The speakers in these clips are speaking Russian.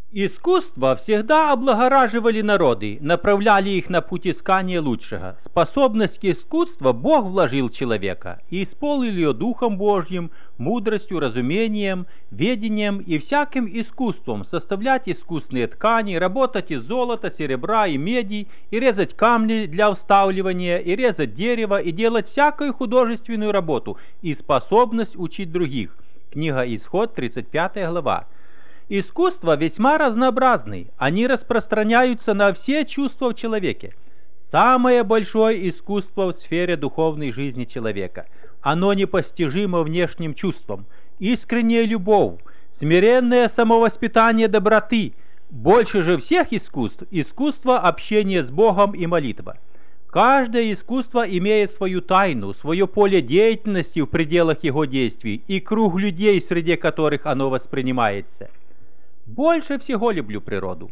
Искусства всегда облагораживали народы, направляли их на путь искания лучшего. Способность к искусству Бог вложил в человека и исполнил ее Духом Божьим, мудростью, разумением, ведением и всяким искусством составлять искусные ткани, работать из золота, серебра и меди, и резать камни для вставливания, и резать дерево, и делать всякую художественную работу, и способность учить других. Книга Исход, 35 глава. Искусства весьма разнообразны, они распространяются на все чувства в человеке. Самое большое искусство в сфере духовной жизни человека. Оно непостижимо внешним чувством. Искренняя любовь, смиренное самовоспитание доброты. Больше же всех искусств – искусство общения с Богом и молитва. Каждое искусство имеет свою тайну, свое поле деятельности в пределах его действий и круг людей, среди которых оно воспринимается. Больше всего люблю природу.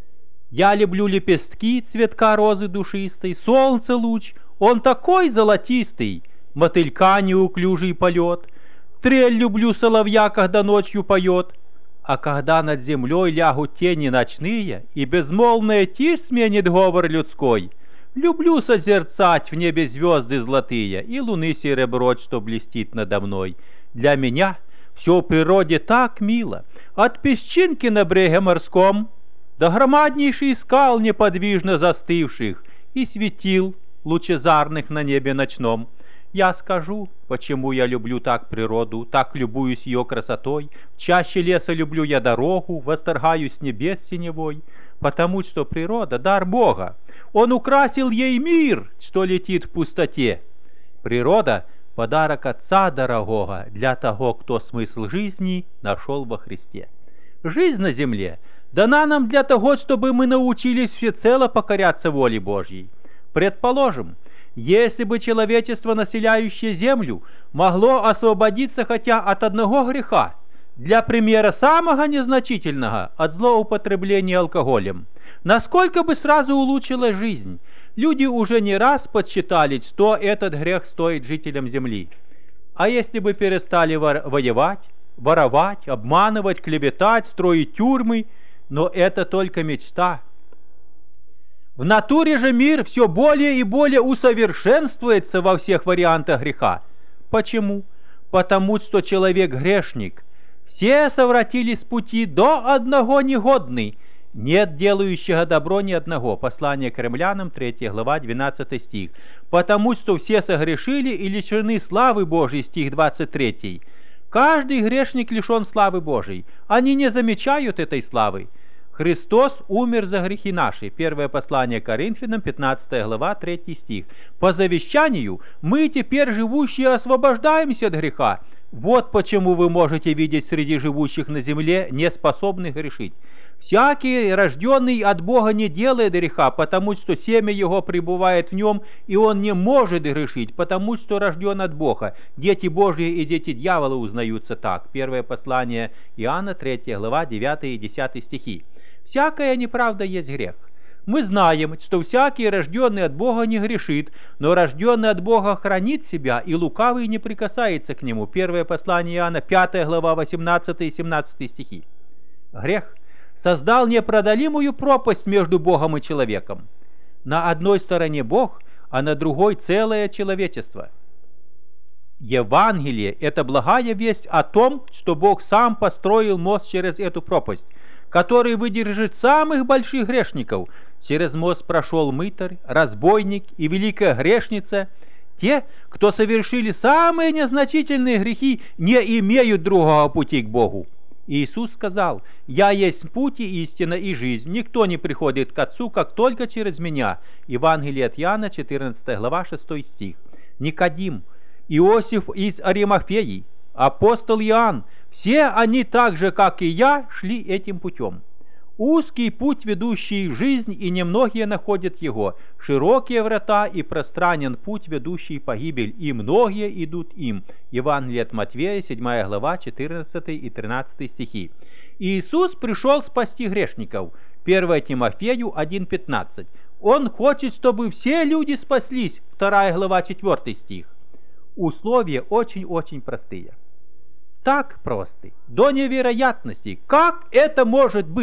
Я люблю лепестки цветка розы душистой, солнце луч, он такой золотистый, мотылька неуклюжий полет, трель люблю соловья, когда ночью поет, а когда над землей лягут тени ночные, и безмолвная тишь сменит говор людской, люблю созерцать в небе звезды золотые и луны сереброт, что блестит надо мной. Для меня все в природе так мило, от песчинки на бреге морском до громаднейших скал неподвижно застывших и светил лучезарных на небе ночном. Я скажу, почему я люблю так природу, так любуюсь ее красотой. Чаще леса люблю я дорогу, восторгаюсь небес синевой, потому что природа — дар Бога. Он украсил ей мир, что летит в пустоте. Природа — подарок Отца дорогого для того, кто смысл жизни нашел во Христе. Жизнь на земле дана нам для того, чтобы мы научились всецело покоряться воле Божьей. Предположим, если бы человечество, населяющее землю, могло освободиться хотя от одного греха, для примера самого незначительного, от злоупотребления алкоголем, насколько бы сразу улучшилась жизнь? Люди уже не раз подсчитали, что этот грех стоит жителям земли. А если бы перестали воевать, воровать, обманывать, клеветать, строить тюрьмы, но это только мечта. В натуре же мир все более и более усовершенствуется во всех вариантах греха. Почему? Потому что человек грешник. Все совратились с пути до одного негодный. Нет делающего добро ни одного. Послание к Римлянам, 3 глава, 12 стих. Потому что все согрешили и лишены славы Божией, стих 23. Каждый грешник лишен славы Божией. Они не замечают этой славы. Христос умер за грехи наши. Первое послание к Коринфянам, 15 глава, 3 стих. По завещанию мы теперь живущие освобождаемся от греха. Вот почему вы можете видеть среди живущих на земле неспособных грешить. Всякий, рожденный от Бога, не делает греха, потому что семя его пребывает в нем, и он не может грешить, потому что рожден от Бога. Дети Божьи и дети дьявола узнаются так. Первое послание Иоанна, 3 глава, 9 и 10 стихи. Всякая неправда есть грех. Мы знаем, что всякий, рожденный от Бога, не грешит, но рожденный от Бога хранит себя, и лукавый не прикасается к нему. Первое послание Иоанна, 5 глава, 18 и 17 стихи. Грех создал непреодолимую пропасть между Богом и человеком. На одной стороне Бог, а на другой целое человечество. Евангелие – это благая весть о том, что Бог сам построил мост через эту пропасть, который выдержит самых больших грешников. Через мост прошел мытарь, разбойник и великая грешница. Те, кто совершили самые незначительные грехи, не имеют другого пути к Богу. Иисус сказал: «Я есть путь и истина и жизнь. Никто не приходит к Отцу, как только через Меня». Евангелие от Иоанна, 14 глава, 6 стих. Никодим, Иосиф из Аримафеи, апостол Иоанн, все они так же, как и я, шли этим путем. Узкий путь, ведущий в жизнь, и немногие находят его. Широкие врата и пространен путь, ведущий в погибель, и многие идут им. Евангелие от Матвея, 7 глава, 14 и 13 стихи. Иисус пришел спасти грешников. 1 Тимофею 1,15. Он хочет, чтобы все люди спаслись. 2 глава, 4 стих. Условия очень-очень простые. Так просты, до невероятности. Как это может быть?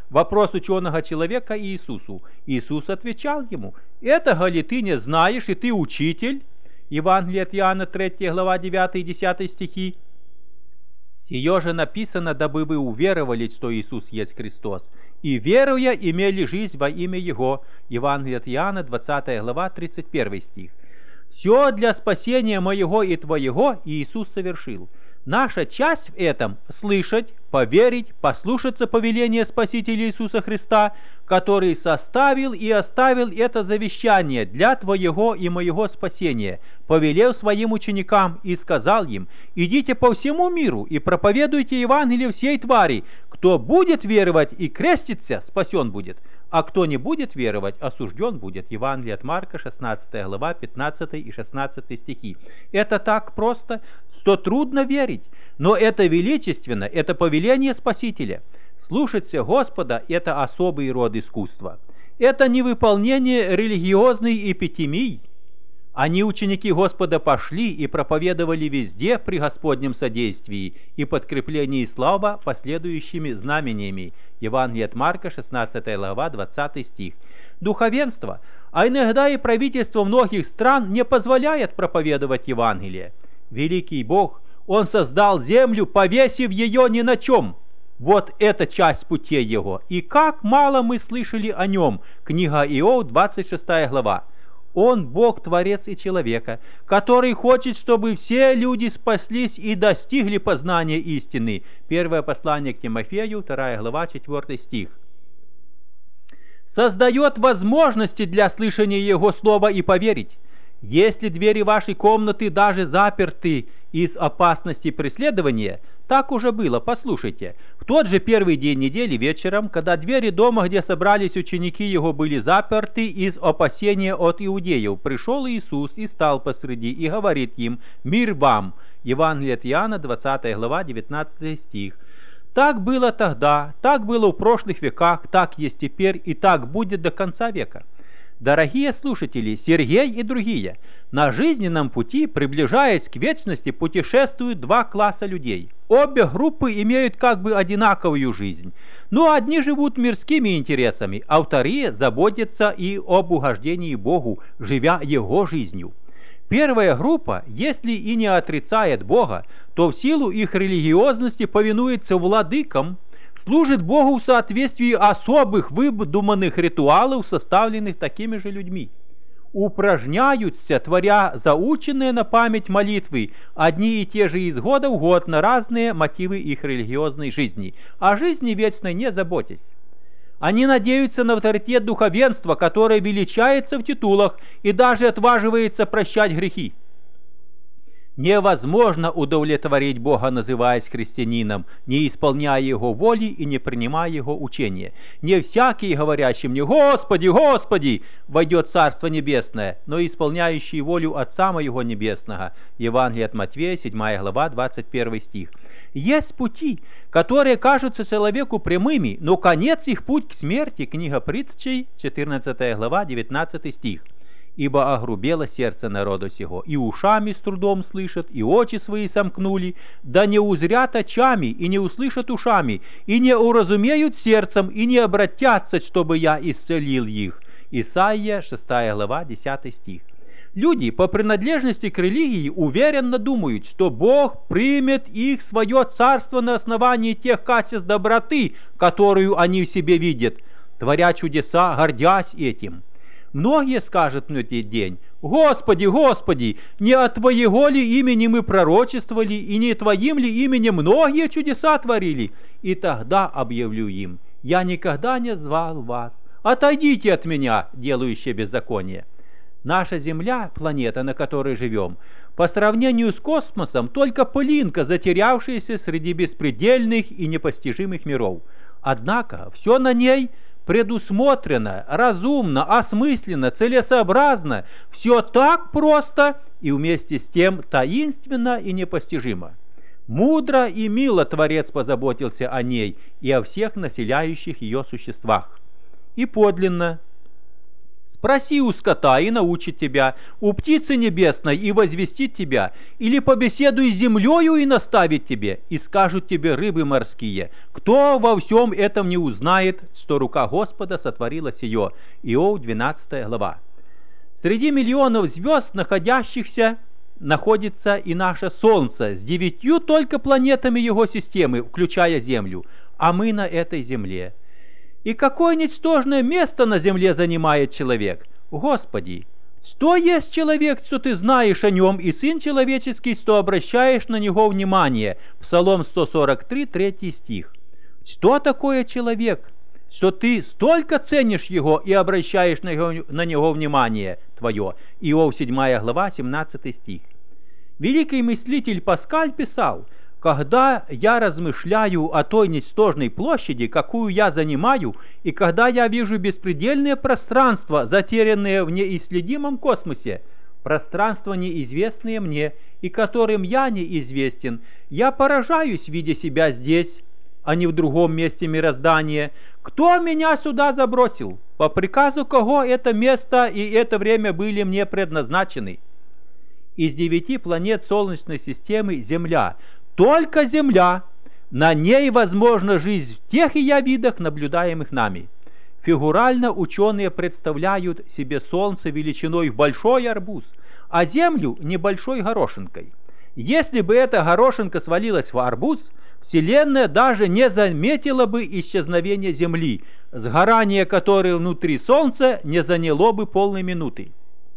вопрос ученого человека Иисусу. Иисус отвечал ему: «Это, гали, ты не знаешь, и ты учитель». Евангелие от Иоанна, 3 глава, 9 и 10 стихи. «Сие же написано, дабы вы уверовали, что Иисус есть Христос, и, веруя, имели жизнь во имя Его». Евангелие от Иоанна, 20 глава, 31 стих. «Все для спасения моего и твоего Иисус совершил». Наша часть в этом – слышать, поверить, послушаться повеления Спасителя Иисуса Христа, который составил и оставил это завещание для твоего и моего спасения, повелев своим ученикам и сказал им: «Идите по всему миру и проповедуйте Евангелие всей твари. Кто будет веровать и креститься, спасен будет, а кто не будет веровать, осужден будет». Евангелие от Марка, 16 глава, 15 и 16 стихи. Это так просто, что трудно верить, но это величественно, это повеление Спасителя. Слушаться Господа – это особый род искусства. Это не выполнение религиозной эпитемии. Они, ученики Господа, пошли и проповедовали везде при Господнем содействии и подкреплении слава последующими знамениями. Евангелие от Марка, 16 глава, 20 стих. Духовенство, а иногда и правительство многих стран не позволяет проповедовать Евангелие. Великий Бог, Он создал землю, повесив ее ни на чем. Вот эта часть путей Его. И как мало мы слышали о Нем. Книга Иов, 26 глава. Он Бог, Творец и человека, который хочет, чтобы все люди спаслись и достигли познания истины. Первое послание к Тимофею, 2 глава, 4 стих. Создает возможности для слышания Его слова и поверить. Если двери вашей комнаты даже заперты из опасности преследования, так уже было, послушайте. В тот же первый день недели вечером, когда двери дома, где собрались ученики Его, были заперты из опасения от иудеев, пришел Иисус и стал посреди и говорит им: «Мир вам». Евангелие от Иоанна, 20 глава, 19 стих. Так было тогда, так было в прошлых веках, так есть теперь и так будет до конца века. Дорогие слушатели, Сергей и другие, на жизненном пути, приближаясь к вечности, путешествуют два класса людей. Обе группы имеют как бы одинаковую жизнь, но одни живут мирскими интересами, а вторые заботятся и об угождении Богу, живя Его жизнью. Первая группа, если и не отрицает Бога, то в силу их религиозности повинуется владыкам, служит Богу в соответствии особых выдуманных ритуалов, составленных такими же людьми. Упражняются, творя заученные на память молитвы, одни и те же из года в год на разные мотивы их религиозной жизни, о жизни вечной не заботясь. Они надеются на авторитет духовенства, которое величается в титулах и даже отваживается прощать грехи. Невозможно удовлетворить Бога, называясь христианином, не исполняя Его воли и не принимая Его учения. Не всякий, говорящий мне: «Господи, Господи!» войдет в Царство Небесное, но исполняющий волю Отца Моего Небесного. Евангелие от Матфея, 7 глава, 21 стих. Есть пути, которые кажутся человеку прямыми, но конец их путь к смерти. Книга Притчей, 14 глава, 19 стих. «Ибо огрубело сердце народа сего, и ушами с трудом слышат, и очи свои сомкнули, да не узрят очами, и не услышат ушами, и не уразумеют сердцем, и не обратятся, чтобы я исцелил их». Исайя, 6 глава, 10 стих. Люди по принадлежности к религии уверенно думают, что Бог примет их в свое царство на основании тех качеств доброты, которую они в себе видят, творя чудеса, гордясь этим. Многие скажут в этот день: «Господи, Господи, не от Твоего ли имени мы пророчествовали, и не Твоим ли именем многие чудеса творили?» И тогда объявлю им: «Я никогда не звал вас, отойдите от меня, делающие беззаконие». Наша Земля, планета, на которой живем, по сравнению с космосом, только пылинка, затерявшаяся среди беспредельных и непостижимых миров. Однако все на ней предусмотрено, разумно, осмысленно, целесообразно, все так просто и вместе с тем таинственно и непостижимо. Мудро и мило Творец позаботился о ней и о всех населяющих ее существах. И подлинно Спроси у скота, и научит тебя, у птицы небесной, и возвестит тебя, или побеседуй с землею, и наставит тебе, и скажут тебе рыбы морские. Кто во всем этом не узнает, что рука Господа сотворила сие? Иов, 12 глава. Среди миллионов звезд, находится и наше Солнце с 9 только планетами его системы, включая Землю, а мы на этой Земле. И какое ничтожное место на земле занимает человек? Господи, что есть человек, что ты знаешь о нем, и сын человеческий, что обращаешь на него внимание? Псалом 143, 3 стих. Что такое человек, что ты столько ценишь его и обращаешь на него внимание твое? Иов 7 глава, 17 стих. Великий мыслитель Паскаль писал: «Когда я размышляю о той ничтожной площади, какую я занимаю, и когда я вижу беспредельное пространство, затерянное в неисследимом космосе, пространство, неизвестное мне, и которым я неизвестен, я поражаюсь, видя себя здесь, а не в другом месте мироздания. Кто меня сюда забросил? По приказу кого это место и это время были мне предназначены?» Из 9 планет Солнечной системы Земля, только Земля, на ней возможна жизнь в тех ее видах, наблюдаемых нами. Фигурально ученые представляют себе Солнце величиной в большой арбуз, а Землю небольшой горошинкой. Если бы эта горошинка свалилась в арбуз, Вселенная даже не заметила бы исчезновения Земли, сгорание которой внутри Солнца не заняло бы полной минуты.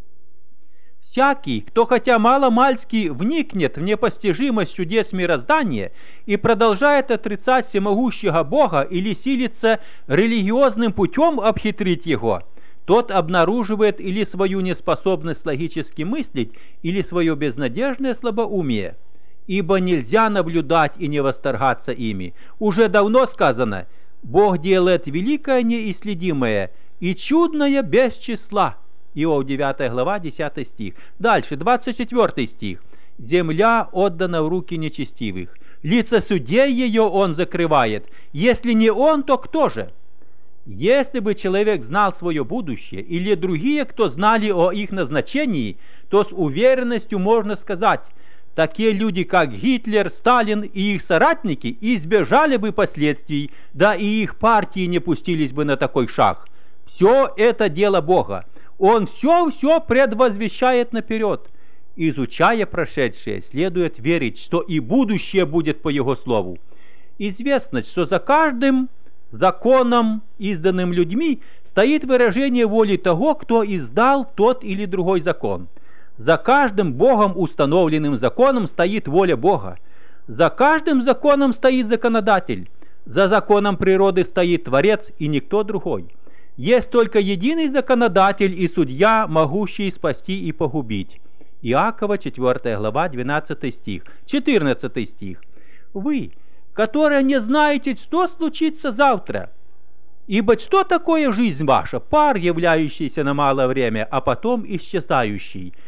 Всякий, кто хотя мало-мальски вникнет в непостижимость чудес мироздания и продолжает отрицать всемогущего Бога или силится религиозным путем обхитрить его, тот обнаруживает или свою неспособность логически мыслить, или свое безнадежное слабоумие. Ибо нельзя наблюдать и не восторгаться ими. Уже давно сказано: Бог делает великое неисследимое и чудное без числа. Иов 9 глава, 10 стих. Дальше, 24 стих. «Земля отдана в руки нечестивых. Лица судей ее он закрывает. Если не он, то кто же?» Если бы человек знал свое будущее, или другие, кто знали о их назначении, то с уверенностью можно сказать: такие люди, как Гитлер, Сталин и их соратники, избежали бы последствий, да и их партии не пустились бы на такой шаг. Все это дело Бога. Он все предвозвещает наперед. Изучая прошедшее, следует верить, что и будущее будет по Его слову. Известно, что за каждым законом, изданным людьми, стоит выражение воли того, кто издал тот или другой закон. За каждым Богом установленным законом стоит воля Бога. За каждым законом стоит законодатель. За законом природы стоит Творец и никто другой. Есть только единый законодатель и судья, могущий спасти и погубить. Иакова, 4 глава, 12 стих, 14 стих. «Вы, которые не знаете, что случится завтра, ибо что такое жизнь ваша? Пар, являющийся на малое время, а потом исчезающий.